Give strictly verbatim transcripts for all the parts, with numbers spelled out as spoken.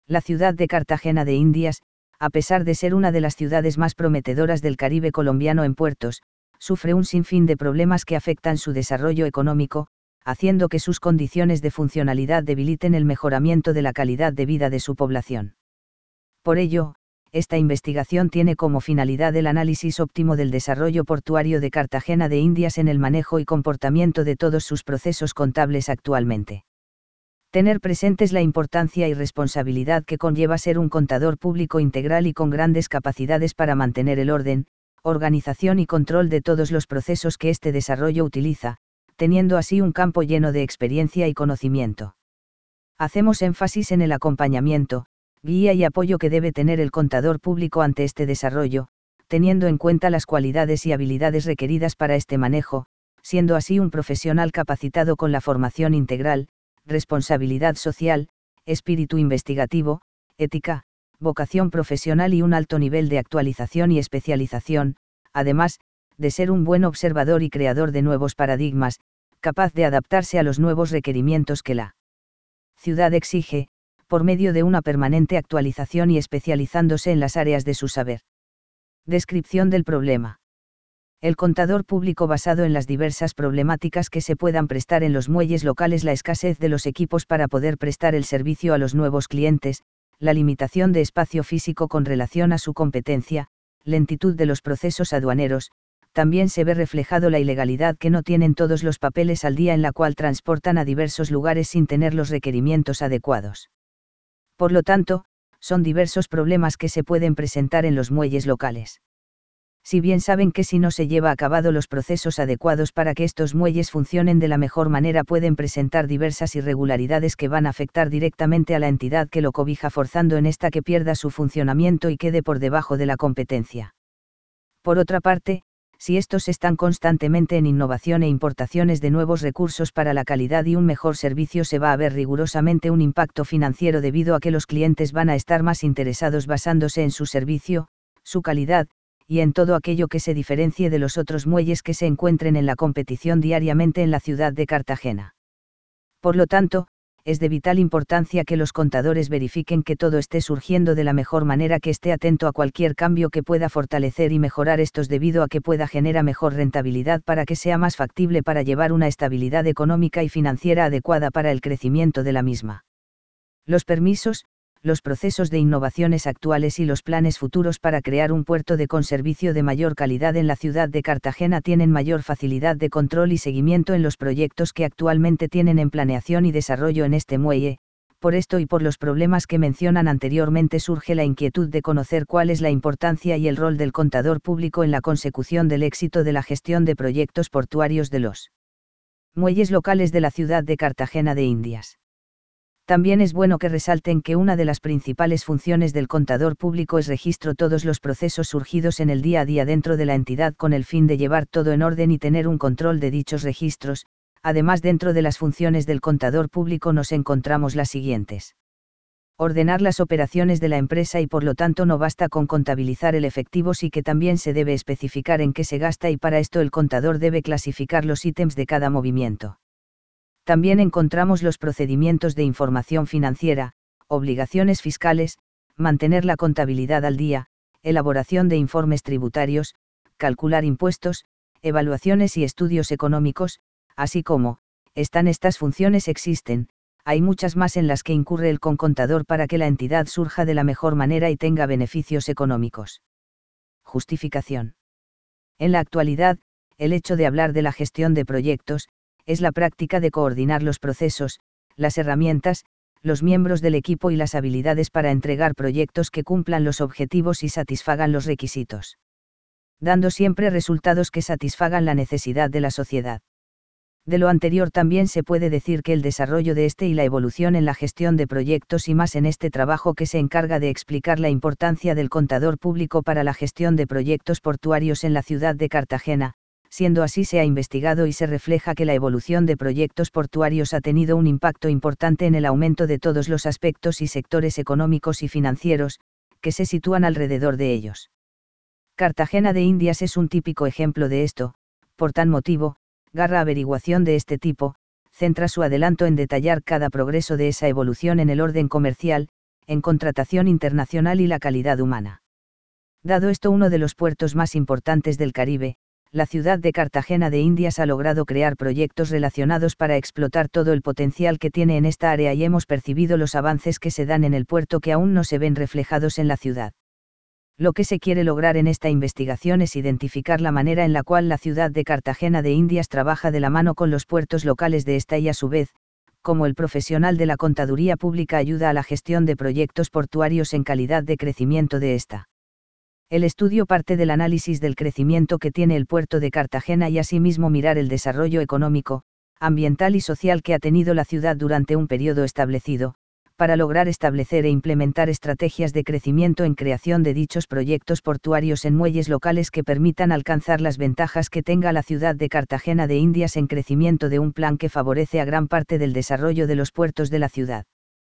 La ciudad de Cartagena de Indias, a pesar de ser una de las ciudades más prometedoras del Caribe colombiano en puertos, sufre un sinfín de problemas que afectan su desarrollo económico, haciendo que sus condiciones de funcionalidad debiliten el mejoramiento de la calidad de vida de su población. Por ello, esta investigación tiene como finalidad el análisis óptimo del desarrollo portuario de Cartagena de Indias en el manejo y comportamiento de todos sus procesos contables actualmente. Tener presentes la importancia y responsabilidad que conlleva ser un contador público integral y con grandes capacidades para mantener el orden, organización y control de todos los procesos que este desarrollo utiliza, teniendo así un campo lleno de experiencia y conocimiento. Hacemos énfasis en el acompañamiento, guía y apoyo que debe tener el contador público ante este desarrollo, teniendo en cuenta las cualidades y habilidades requeridas para este manejo, siendo así un profesional capacitado con la formación integral, responsabilidad social, espíritu investigativo, ética, vocación profesional y un alto nivel de actualización y especialización, además, de ser un buen observador y creador de nuevos paradigmas, capaz de adaptarse a los nuevos requerimientos que la ciudad exige, por medio de una permanente actualización y especializándose en las áreas de su saber. Descripción del problema. El contador público basado en las diversas problemáticas que se puedan prestar en los muelles locales, la escasez de los equipos para poder prestar el servicio a los nuevos clientes, la limitación de espacio físico con relación a su competencia, lentitud de los procesos aduaneros, también se ve reflejado la ilegalidad que no tienen todos los papeles al día en la cual transportan a diversos lugares sin tener los requerimientos adecuados. Por lo tanto, son diversos problemas que se pueden presentar en los muelles locales. Si bien saben que si no se lleva a cabo los procesos adecuados para que estos muelles funcionen de la mejor manera, pueden presentar diversas irregularidades que van a afectar directamente a la entidad que lo cobija, forzando en esta que pierda su funcionamiento y quede por debajo de la competencia. Por otra parte, si estos están constantemente en innovación e importaciones de nuevos recursos para la calidad y un mejor servicio, se va a ver rigurosamente un impacto financiero debido a que los clientes van a estar más interesados basándose en su servicio, su calidad, y en todo aquello que se diferencie de los otros muelles que se encuentren en la competición diariamente en la ciudad de Cartagena. Por lo tanto, es de vital importancia que los contadores verifiquen que todo esté surgiendo de la mejor manera, que esté atento a cualquier cambio que pueda fortalecer y mejorar estos debido a que pueda generar mejor rentabilidad para que sea más factible para llevar una estabilidad económica y financiera adecuada para el crecimiento de la misma. Los permisos, los procesos de innovaciones actuales y los planes futuros para crear un puerto de conservicio de mayor calidad en la ciudad de Cartagena tienen mayor facilidad de control y seguimiento en los proyectos que actualmente tienen en planeación y desarrollo en este muelle. Por esto y por los problemas que mencionan anteriormente, surge la inquietud de conocer cuál es la importancia y el rol del contador público en la consecución del éxito de la gestión de proyectos portuarios de los muelles locales de la ciudad de Cartagena de Indias. También es bueno que resalten que una de las principales funciones del contador público es registro todos los procesos surgidos en el día a día dentro de la entidad con el fin de llevar todo en orden y tener un control de dichos registros. Además, dentro de las funciones del contador público nos encontramos las siguientes. Ordenar las operaciones de la empresa, y por lo tanto no basta con contabilizar el efectivo, sí que también se debe especificar en qué se gasta, y para esto el contador debe clasificar los ítems de cada movimiento. También encontramos los procedimientos de información financiera, obligaciones fiscales, mantener la contabilidad al día, elaboración de informes tributarios, calcular impuestos, evaluaciones y estudios económicos, así como, están estas funciones existen, hay muchas más en las que incurre el concontador para que la entidad surja de la mejor manera y tenga beneficios económicos. Justificación. En la actualidad, el hecho de hablar de la gestión de proyectos, es la práctica de coordinar los procesos, las herramientas, los miembros del equipo y las habilidades para entregar proyectos que cumplan los objetivos y satisfagan los requisitos, dando siempre resultados que satisfagan la necesidad de la sociedad. De lo anterior también se puede decir que el desarrollo de este y la evolución en la gestión de proyectos, y más en este trabajo que se encarga de explicar la importancia del contador público para la gestión de proyectos portuarios en la ciudad de Cartagena. Siendo así, se ha investigado y se refleja que la evolución de proyectos portuarios ha tenido un impacto importante en el aumento de todos los aspectos y sectores económicos y financieros, que se sitúan alrededor de ellos. Cartagena de Indias es un típico ejemplo de esto. Por tal motivo, Garra averiguación de este tipo, centra su adelanto en detallar cada progreso de esa evolución en el orden comercial, en contratación internacional y la calidad humana. Dado esto uno de los puertos más importantes del Caribe, la ciudad de Cartagena de Indias ha logrado crear proyectos relacionados para explotar todo el potencial que tiene en esta área y hemos percibido los avances que se dan en el puerto que aún no se ven reflejados en la ciudad. Lo que se quiere lograr en esta investigación es identificar la manera en la cual la ciudad de Cartagena de Indias trabaja de la mano con los puertos locales de esta y a su vez, como el profesional de la contaduría pública ayuda a la gestión de proyectos portuarios en calidad de crecimiento de esta. El estudio parte del análisis del crecimiento que tiene el puerto de Cartagena y asimismo mirar el desarrollo económico, ambiental y social que ha tenido la ciudad durante un periodo establecido, para lograr establecer e implementar estrategias de crecimiento en creación de dichos proyectos portuarios en muelles locales que permitan alcanzar las ventajas que tenga la ciudad de Cartagena de Indias en crecimiento de un plan que favorece a gran parte del desarrollo de los puertos de la ciudad.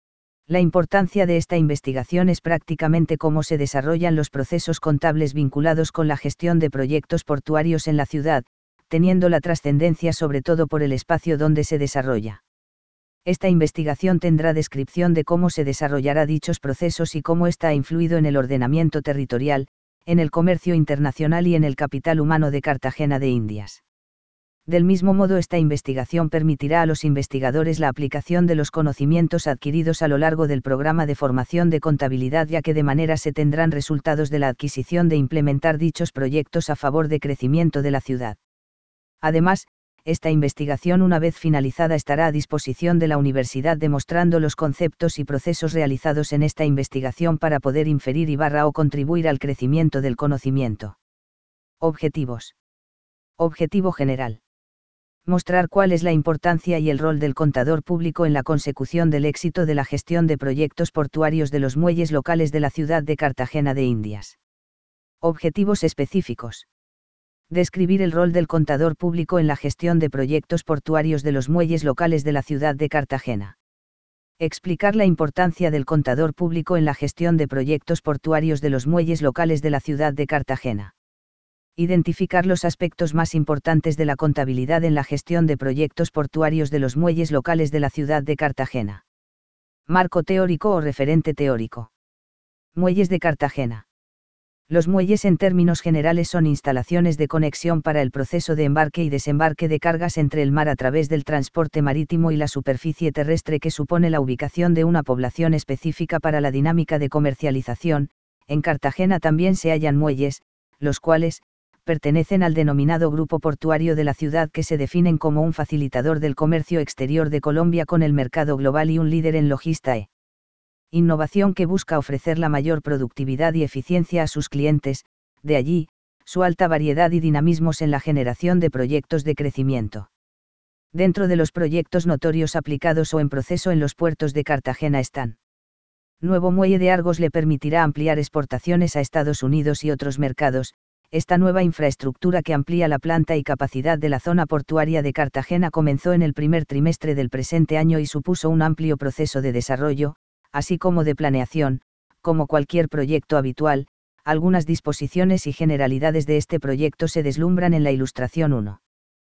La importancia de esta investigación es prácticamente cómo se desarrollan los procesos contables vinculados con la gestión de proyectos portuarios en la ciudad, teniendo la trascendencia sobre todo por el espacio donde se desarrolla. Esta investigación tendrá descripción de cómo se desarrollará dichos procesos y cómo ésta ha influido en el ordenamiento territorial, en el comercio internacional y en el capital humano de Cartagena de Indias. Del mismo modo, esta investigación permitirá a los investigadores la aplicación de los conocimientos adquiridos a lo largo del programa de formación de contabilidad, ya que de manera se tendrán resultados de la adquisición de implementar dichos proyectos a favor de crecimiento de la ciudad. Además, esta investigación una vez finalizada estará a disposición de la universidad demostrando los conceptos y procesos realizados en esta investigación para poder inferir y barra o contribuir al crecimiento del conocimiento. Objetivos. Objetivo general. Mostrar cuál es la importancia y el rol del contador público en la consecución del éxito de la gestión de proyectos portuarios de los muelles locales de la ciudad de Cartagena de Indias. Objetivos específicos. Describir el rol del contador público en la gestión de proyectos portuarios de los muelles locales de la ciudad de Cartagena. Explicar la importancia del contador público en la gestión de proyectos portuarios de los muelles locales de la ciudad de Cartagena. Identificar los aspectos más importantes de la contabilidad en la gestión de proyectos portuarios de los muelles locales de la ciudad de Cartagena. Marco teórico o referente teórico. Muelles de Cartagena. Los muelles en términos generales son instalaciones de conexión para el proceso de embarque y desembarque de cargas entre el mar a través del transporte marítimo y la superficie terrestre que supone la ubicación de una población específica para la dinámica de comercialización. En Cartagena también se hallan muelles, los cuales, pertenecen al denominado Grupo Portuario de la ciudad que se definen como un facilitador del comercio exterior de Colombia con el mercado global y un líder en logística e innovación que busca ofrecer la mayor productividad y eficiencia a sus clientes, de allí, su alta variedad y dinamismos en la generación de proyectos de crecimiento. Dentro de los proyectos notorios aplicados o en proceso en los puertos de Cartagena están. Nuevo muelle de Argos le permitirá ampliar exportaciones a Estados Unidos y otros mercados. Esta nueva infraestructura que amplía la planta y capacidad de la zona portuaria de Cartagena comenzó en el primer trimestre del presente año y supuso un amplio proceso de desarrollo, así como de planeación. Como cualquier proyecto habitual, algunas disposiciones y generalidades de este proyecto se deslumbran en la ilustración uno.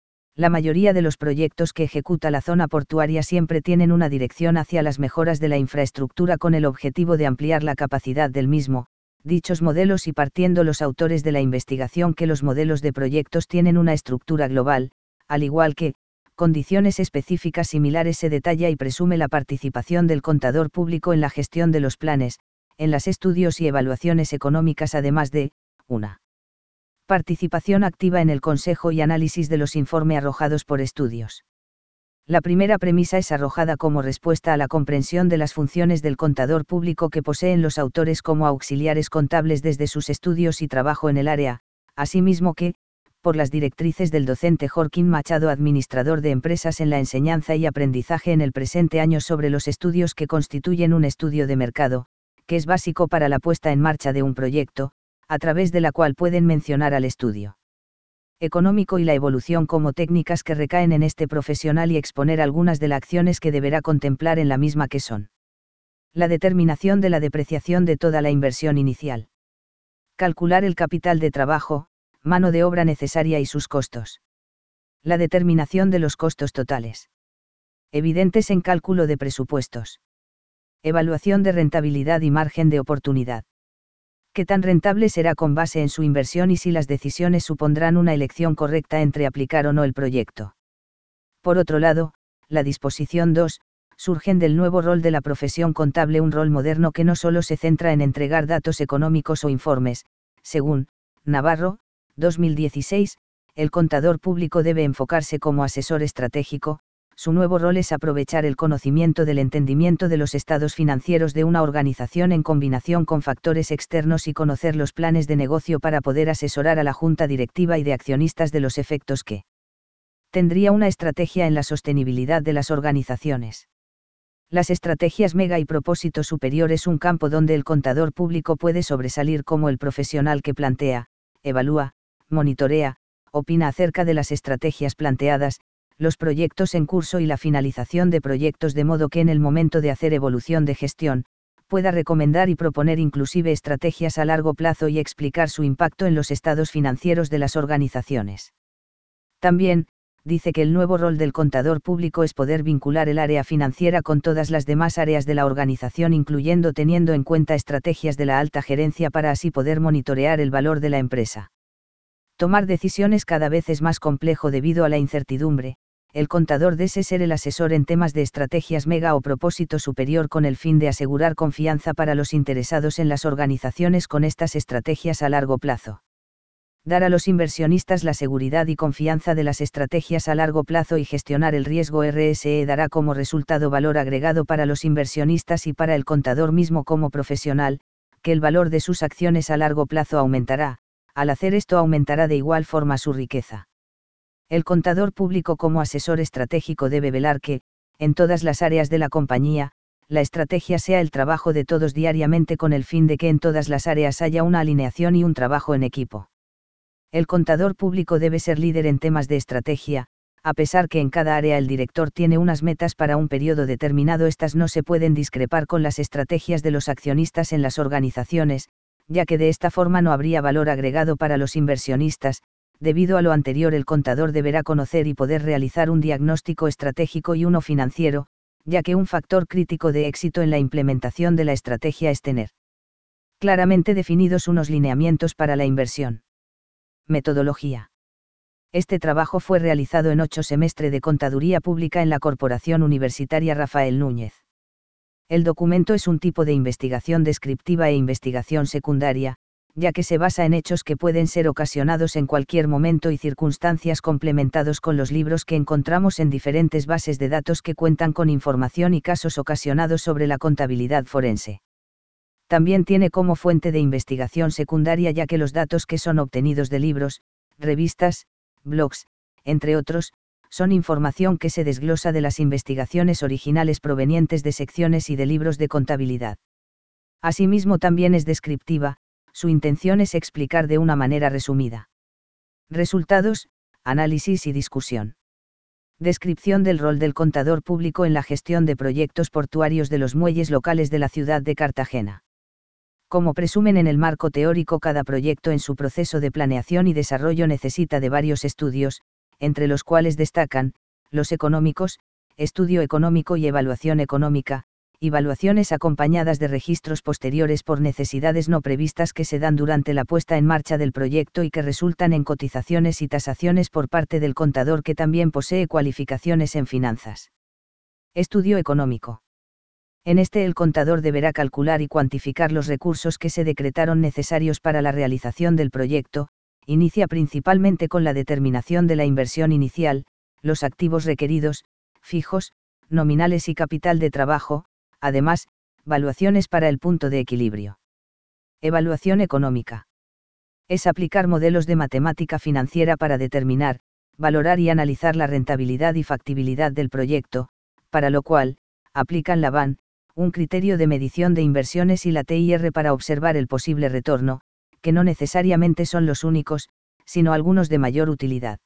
La mayoría de los proyectos que ejecuta la zona portuaria siempre tienen una dirección hacia las mejoras de la infraestructura con el objetivo de ampliar la capacidad del mismo. Dichos modelos y partiendo los autores de la investigación que los modelos de proyectos tienen una estructura global, al igual que, condiciones específicas similares se detalla y presume la participación del contador público en la gestión de los planes, en los estudios y evaluaciones económicas además de, una participación activa en el consejo y análisis de los informes arrojados por estudios. La primera premisa es arrojada como respuesta a la comprensión de las funciones del contador público que poseen los autores como auxiliares contables desde sus estudios y trabajo en el área, asimismo que, por las directrices del docente Joaquín Machado, administrador de empresas en la enseñanza y aprendizaje en el presente año sobre los estudios que constituyen un estudio de mercado, que es básico para la puesta en marcha de un proyecto, a través de la cual pueden mencionar al estudio económico y la evolución como técnicas que recaen en este profesional y exponer algunas de las acciones que deberá contemplar en la misma, que son: la determinación de la depreciación de toda la inversión inicial, calcular el capital de trabajo, mano de obra necesaria y sus costos, la determinación de los costos totales, evidentes en cálculo de presupuestos, Evaluación de rentabilidad y margen de oportunidad. ¿Qué tan rentable será con base en su inversión y si las decisiones supondrán una elección correcta entre aplicar o no el proyecto? Por otro lado, la disposición dos, surgen del nuevo rol de la profesión contable, un rol moderno que no solo se centra en entregar datos económicos o informes. Según Navarro, dos mil dieciséis, el contador público debe enfocarse como asesor estratégico. Su nuevo rol es aprovechar el conocimiento del entendimiento de los estados financieros de una organización en combinación con factores externos y conocer los planes de negocio para poder asesorar a la junta directiva y de accionistas de los efectos que tendría una estrategia en la sostenibilidad de las organizaciones. Las estrategias mega y propósito superior es un campo donde el contador público puede sobresalir como el profesional que plantea, evalúa, monitorea, opina acerca de las estrategias planteadas, los proyectos en curso y la finalización de proyectos, de modo que en el momento de hacer evolución de gestión, pueda recomendar y proponer inclusive estrategias a largo plazo y explicar su impacto en los estados financieros de las organizaciones. También, dice que el nuevo rol del contador público es poder vincular el área financiera con todas las demás áreas de la organización, incluyendo teniendo en cuenta estrategias de la alta gerencia para así poder monitorear el valor de la empresa. Tomar decisiones cada vez es más complejo debido a la incertidumbre. El contador debe ser el asesor en temas de estrategias mega o propósito superior con el fin de asegurar confianza para los interesados en las organizaciones con estas estrategias a largo plazo. Dar a los inversionistas la seguridad y confianza de las estrategias a largo plazo y gestionar el riesgo R S E dará como resultado valor agregado para los inversionistas y para el contador mismo como profesional, que el valor de sus acciones a largo plazo aumentará. Al hacer esto aumentará de igual forma su riqueza. El contador público como asesor estratégico debe velar que, en todas las áreas de la compañía, la estrategia sea el trabajo de todos diariamente con el fin de que en todas las áreas haya una alineación y un trabajo en equipo. El contador público debe ser líder en temas de estrategia, a pesar que en cada área el director tiene unas metas para un periodo determinado, estas no se pueden discrepar con las estrategias de los accionistas en las organizaciones, ya que de esta forma no habría valor agregado para los inversionistas. Debido a lo anterior, el contador deberá conocer y poder realizar un diagnóstico estratégico y uno financiero, ya que un factor crítico de éxito en la implementación de la estrategia es tener claramente definidos unos lineamientos para la inversión. Metodología. Este trabajo fue realizado en ocho semestres de Contaduría Pública en la Corporación Universitaria Rafael Núñez. El documento es un tipo de investigación descriptiva e investigación secundaria, ya que se basa en hechos que pueden ser ocasionados en cualquier momento y circunstancias, complementados con los libros que encontramos en diferentes bases de datos que cuentan con información y casos ocasionados sobre la contabilidad forense. También tiene como fuente de investigación secundaria, ya que los datos que son obtenidos de libros, revistas, blogs, entre otros, son información que se desglosa de las investigaciones originales provenientes de secciones y de libros de contabilidad. Asimismo, también es descriptiva, su intención es explicar de una manera resumida resultados, análisis y discusión. Descripción del rol del contador público en la gestión de proyectos portuarios de los muelles locales de la ciudad de Cartagena. Como presumen en el marco teórico, cada proyecto en su proceso de planeación y desarrollo necesita de varios estudios, entre los cuales destacan los económicos, estudio económico y evaluación económica, evaluaciones acompañadas de registros posteriores por necesidades no previstas que se dan durante la puesta en marcha del proyecto y que resultan en cotizaciones y tasaciones por parte del contador, que también posee cualificaciones en finanzas. Estudio económico. En este, el contador deberá calcular y cuantificar los recursos que se decretaron necesarios para la realización del proyecto. Inicia principalmente con la determinación de la inversión inicial, los activos requeridos, fijos, nominales y capital de trabajo, además, valuaciones para el punto de equilibrio. Evaluación económica. Es aplicar modelos de matemática financiera para determinar, valorar y analizar la rentabilidad y factibilidad del proyecto, para lo cual, aplican la V A N, un criterio de medición de inversiones, y la T I R para observar el posible retorno, que no necesariamente son los únicos, sino algunos de mayor utilidad.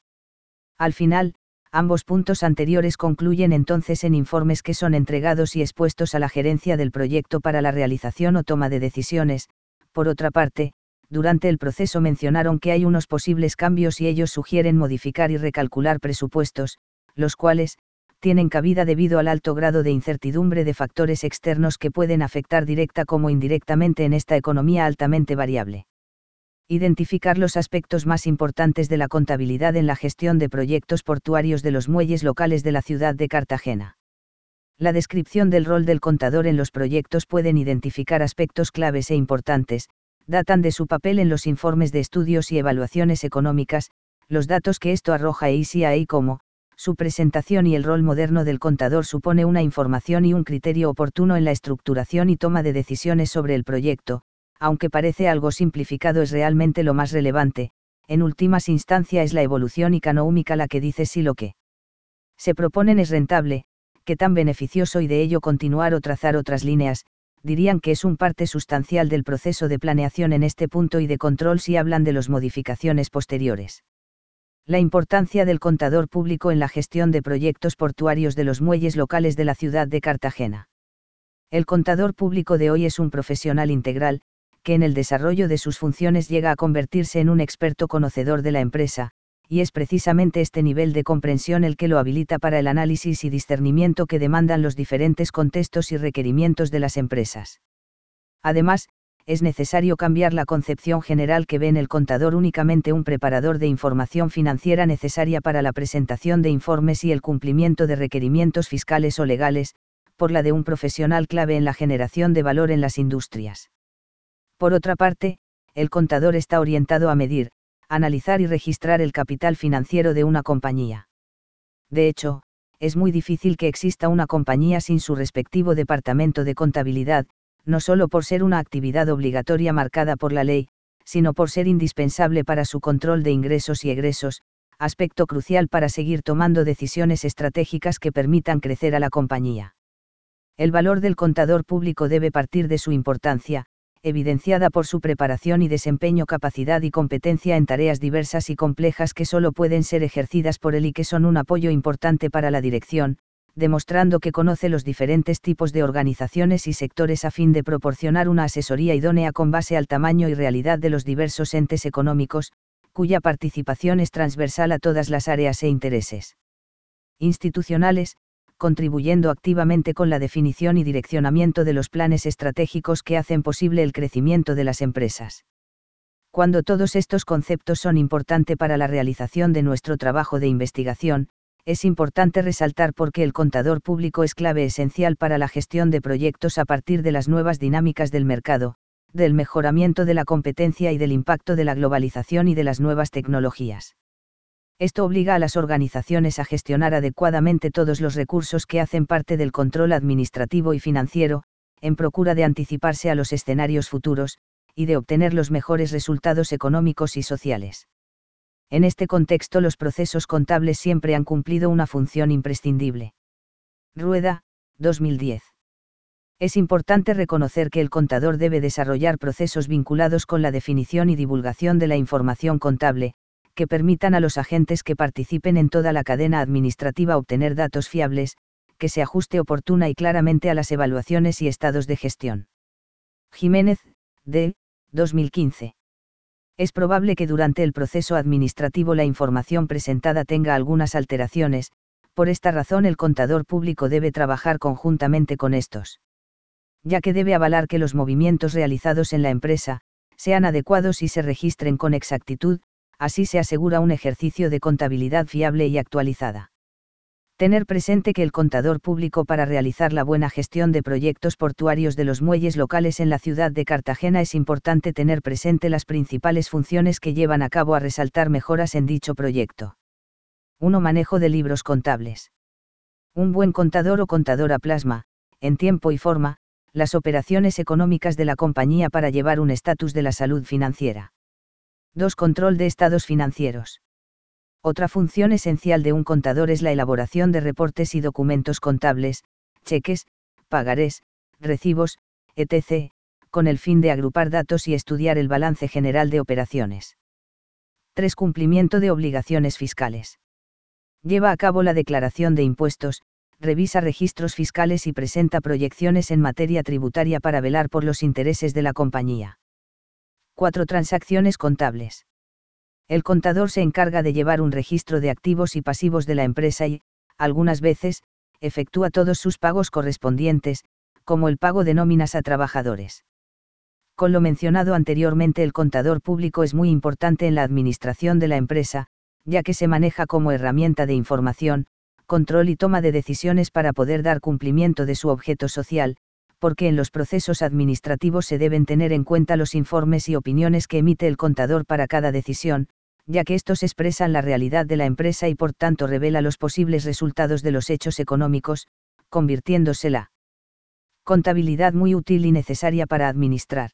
Al final, ambos puntos anteriores concluyen entonces en informes que son entregados y expuestos a la gerencia del proyecto para la realización o toma de decisiones. Por otra parte, durante el proceso mencionaron que hay unos posibles cambios y ellos sugieren modificar y recalcular presupuestos, los cuales, tienen cabida debido al alto grado de incertidumbre de factores externos que pueden afectar directa como indirectamente en esta economía altamente variable. Identificar los aspectos más importantes de la contabilidad en la gestión de proyectos portuarios de los muelles locales de la ciudad de Cartagena. La descripción del rol del contador en los proyectos pueden identificar aspectos claves e importantes, datan de su papel en los informes de estudios y evaluaciones económicas, los datos que esto arroja e si ahí como, su presentación y el rol moderno del contador supone una información y un criterio oportuno en la estructuración y toma de decisiones sobre el proyecto, aunque parece algo simplificado es realmente lo más relevante, en últimas instancias es la evolución económica la que dice si lo que se proponen es rentable, que tan beneficioso y de ello continuar o trazar otras líneas, dirían que es un parte sustancial del proceso de planeación en este punto y de control si hablan de las modificaciones posteriores. La importancia del contador público en la gestión de proyectos portuarios de los muelles locales de la ciudad de Cartagena. El contador público de hoy es un profesional integral, que en el desarrollo de sus funciones llega a convertirse en un experto conocedor de la empresa, y es precisamente este nivel de comprensión el que lo habilita para el análisis y discernimiento que demandan los diferentes contextos y requerimientos de las empresas. Además, es necesario cambiar la concepción general que ve en el contador únicamente un preparador de información financiera necesaria para la presentación de informes y el cumplimiento de requerimientos fiscales o legales, por la de un profesional clave en la generación de valor en las industrias. Por otra parte, el contador está orientado a medir, analizar y registrar el capital financiero de una compañía. De hecho, es muy difícil que exista una compañía sin su respectivo departamento de contabilidad, no solo por ser una actividad obligatoria marcada por la ley, sino por ser indispensable para su control de ingresos y egresos, aspecto crucial para seguir tomando decisiones estratégicas que permitan crecer a la compañía. El valor del contador público debe partir de su importancia, evidenciada por su preparación y desempeño, capacidad y competencia en tareas diversas y complejas que solo pueden ser ejercidas por él y que son un apoyo importante para la dirección, demostrando que conoce los diferentes tipos de organizaciones y sectores a fin de proporcionar una asesoría idónea con base al tamaño y realidad de los diversos entes económicos, cuya participación es transversal a todas las áreas e intereses institucionales, contribuyendo activamente con la definición y direccionamiento de los planes estratégicos que hacen posible el crecimiento de las empresas. Cuando todos estos conceptos son importantes para la realización de nuestro trabajo de investigación, es importante resaltar por qué el contador público es clave esencial para la gestión de proyectos a partir de las nuevas dinámicas del mercado, del mejoramiento de la competencia y del impacto de la globalización y de las nuevas tecnologías. Esto obliga a las organizaciones a gestionar adecuadamente todos los recursos que hacen parte del control administrativo y financiero, en procura de anticiparse a los escenarios futuros, y de obtener los mejores resultados económicos y sociales. En este contexto, los procesos contables siempre han cumplido una función imprescindible. Rueda, dos mil diez. Es importante reconocer que el contador debe desarrollar procesos vinculados con la definición y divulgación de la información contable, que permitan a los agentes que participen en toda la cadena administrativa obtener datos fiables, que se ajuste oportuna y claramente a las evaluaciones y estados de gestión. Jiménez, D. dos mil quince. Es probable que durante el proceso administrativo la información presentada tenga algunas alteraciones, por esta razón el contador público debe trabajar conjuntamente con estos. Ya que debe avalar que los movimientos realizados en la empresa, sean adecuados y se registren con exactitud, así se asegura un ejercicio de contabilidad fiable y actualizada. Tener presente que el contador público para realizar la buena gestión de proyectos portuarios de los muelles locales en la ciudad de Cartagena es importante tener presente las principales funciones que llevan a cabo a resaltar mejoras en dicho proyecto. uno. Manejo de libros contables. Un buen contador o contadora plasma, en tiempo y forma, las operaciones económicas de la compañía para llevar un estatus de la salud financiera. dos. Control de estados financieros. Otra función esencial de un contador es la elaboración de reportes y documentos contables, cheques, pagarés, recibos, etcétera, con el fin de agrupar datos y estudiar el balance general de operaciones. tres. Cumplimiento de obligaciones fiscales. Lleva a cabo la declaración de impuestos, revisa registros fiscales y presenta proyecciones en materia tributaria para velar por los intereses de la compañía. cuatro. Transacciones contables. El contador se encarga de llevar un registro de activos y pasivos de la empresa y, algunas veces, efectúa todos sus pagos correspondientes, como el pago de nóminas a trabajadores. Con lo mencionado anteriormente, el contador público es muy importante en la administración de la empresa, ya que se maneja como herramienta de información, control y toma de decisiones para poder dar cumplimiento de su objeto social, porque en los procesos administrativos se deben tener en cuenta los informes y opiniones que emite el contador para cada decisión, ya que estos expresan la realidad de la empresa y por tanto revela los posibles resultados de los hechos económicos, convirtiéndose la contabilidad muy útil y necesaria para administrar.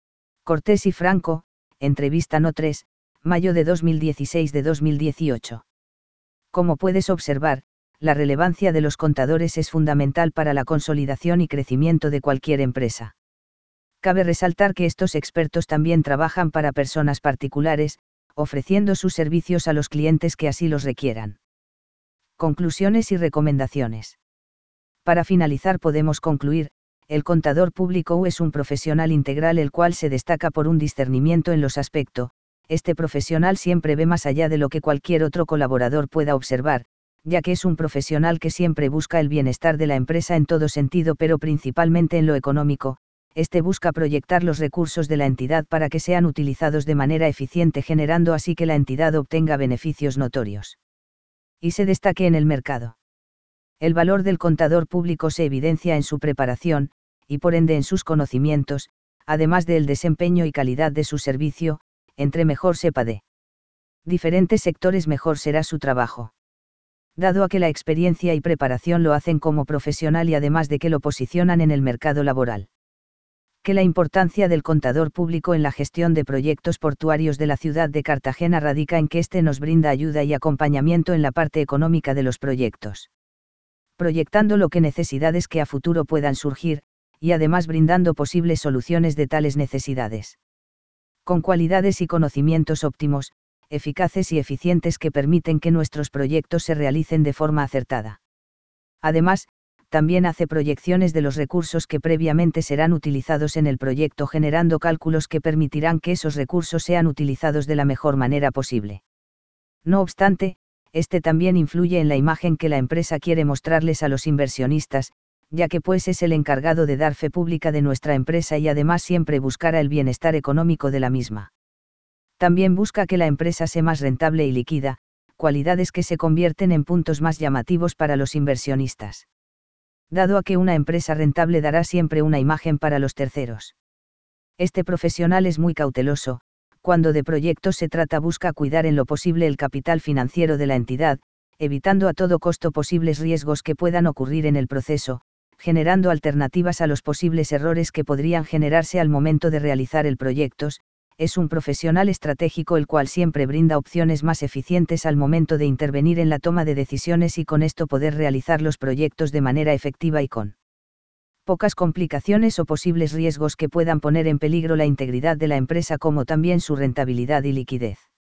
Cortés y Franco, entrevista no tres, mayo de dos mil dieciséis de dos mil dieciocho. Como puedes observar, la relevancia de los contadores es fundamental para la consolidación y crecimiento de cualquier empresa. Cabe resaltar que estos expertos también trabajan para personas particulares, ofreciendo sus servicios a los clientes que así los requieran. Conclusiones y recomendaciones. Para finalizar, podemos concluir: el contador público es un profesional integral el cual se destaca por un discernimiento en los aspectos. Este profesional siempre ve más allá de lo que cualquier otro colaborador pueda observar, ya que es un profesional que siempre busca el bienestar de la empresa en todo sentido, pero principalmente en lo económico. Este busca proyectar los recursos de la entidad para que sean utilizados de manera eficiente, generando así que la entidad obtenga beneficios notorios y se destaque en el mercado. El valor del contador público se evidencia en su preparación, y por ende en sus conocimientos, además del desempeño y calidad de su servicio. Entre mejor sepa de diferentes sectores, mejor será su trabajo. Dado a que la experiencia y preparación lo hacen como profesional y además de que lo posicionan en el mercado laboral. Que la importancia del contador público en la gestión de proyectos portuarios de la ciudad de Cartagena radica en que éste nos brinda ayuda y acompañamiento en la parte económica de los proyectos, proyectando lo que necesidades que a futuro puedan surgir, y además brindando posibles soluciones de tales necesidades. Con cualidades y conocimientos óptimos, eficaces y eficientes que permiten que nuestros proyectos se realicen de forma acertada. Además, también hace proyecciones de los recursos que previamente serán utilizados en el proyecto, generando cálculos que permitirán que esos recursos sean utilizados de la mejor manera posible. No obstante, este también influye en la imagen que la empresa quiere mostrarles a los inversionistas, ya que pues es el encargado de dar fe pública de nuestra empresa y además siempre buscará el bienestar económico de la misma. También busca que la empresa sea más rentable y líquida, cualidades que se convierten en puntos más llamativos para los inversionistas. Dado a que una empresa rentable dará siempre una imagen para los terceros. Este profesional es muy cauteloso, cuando de proyectos se trata busca cuidar en lo posible el capital financiero de la entidad, evitando a todo costo posibles riesgos que puedan ocurrir en el proceso, generando alternativas a los posibles errores que podrían generarse al momento de realizar el proyecto. Es un profesional estratégico el cual siempre brinda opciones más eficientes al momento de intervenir en la toma de decisiones y con esto poder realizar los proyectos de manera efectiva y con pocas complicaciones o posibles riesgos que puedan poner en peligro la integridad de la empresa como también su rentabilidad y liquidez.